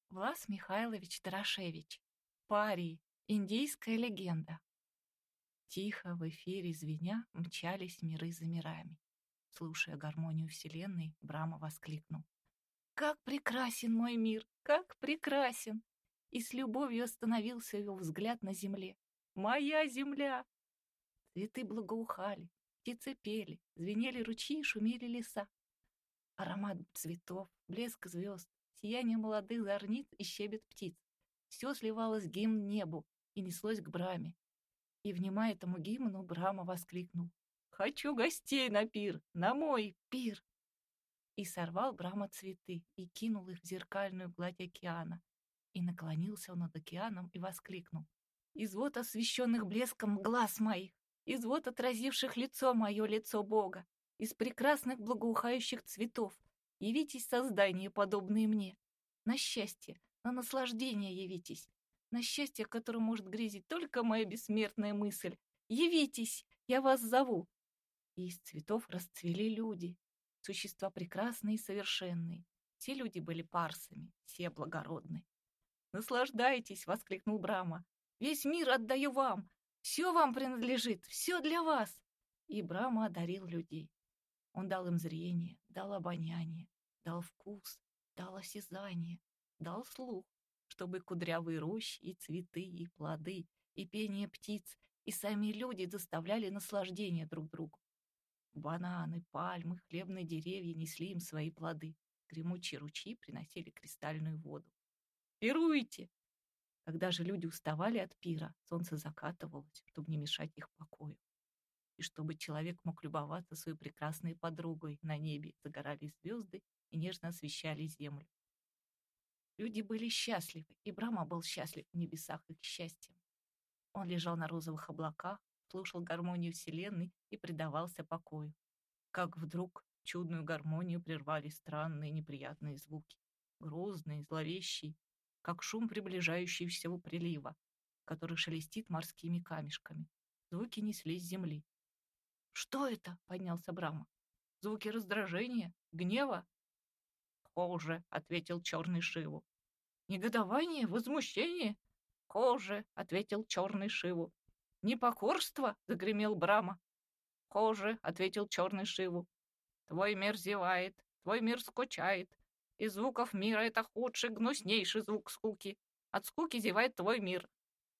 Влас Михайлович Дорошевич. Парий. Индийская легенда. Тихо в эфире звеня мчались миры за мирами. Слушая гармонию вселенной, Брахма воскликнул: «Как прекрасен мой мир! Как прекрасен!» И с любовью остановился его взгляд на земле. «Моя земля!» Цветы благоухали, птицы пели, звенели ручьи, шумели леса. Аромат цветов, блеск звезд, сияние молодых зорниц и щебет птиц. Все сливалось в гимн небу и неслось к Брахме. И, внимая этому гимну, Брахма воскликнул: «Хочу гостей на пир, на мой пир!» И сорвал Брахма цветы и кинул их в зеркальную гладь океана. И наклонился он над океаном и воскликнул: «Из вод освещенных блеском глаз моих, из вод отразивших лицо мое, лицо Бога, из прекрасных благоухающих цветов, явитесь создания, подобные мне. На счастье, на наслаждение явитесь, на счастье, которым может грезить только моя бессмертная мысль. Явитесь, я вас зову!» И из цветов расцвели люди, существа прекрасные и совершенные. Все люди были парсами, все благородны. «Наслаждайтесь!» — воскликнул Брахма. «Весь мир отдаю вам! Все вам принадлежит, все для вас!» И Брахма одарил людей. Он дал им зрение, дал обоняние, дал вкус, дал осязание, дал слух, чтобы кудрявые рощи и цветы, и плоды, и пение птиц, и сами люди доставляли наслаждение друг другу. Бананы, пальмы, хлебные деревья несли им свои плоды. Гремучие ручьи приносили кристальную воду. «Пируйте!» Когда же люди уставали от пира, солнце закатывалось, чтобы не мешать их покою. И чтобы человек мог любоваться своей прекрасной подругой, на небе загорались звезды и нежно освещали землю. Люди были счастливы, и Брахма был счастлив в небесах их счастьем. Он лежал на розовых облаках, слушал гармонию вселенной и предавался покою. Как вдруг чудную гармонию прервали странные неприятные звуки, грозные, зловещие, как шум приближающегося прилива, который шелестит морскими камешками. Звуки неслись с земли. «Что это?» — поднялся Брахма. «Звуки раздражения? Гнева?» «Хуже», — ответил черный Шиву. «Негодование? Возмущение?» «Хуже», — ответил черный Шиву. «Непокорство?» — загремел Брахма. «Хуже», — ответил черный Шиву. «Твой мир зевает, твой мир скучает. Из звуков мира это худший, гнуснейший звук скуки. От скуки зевает твой мир.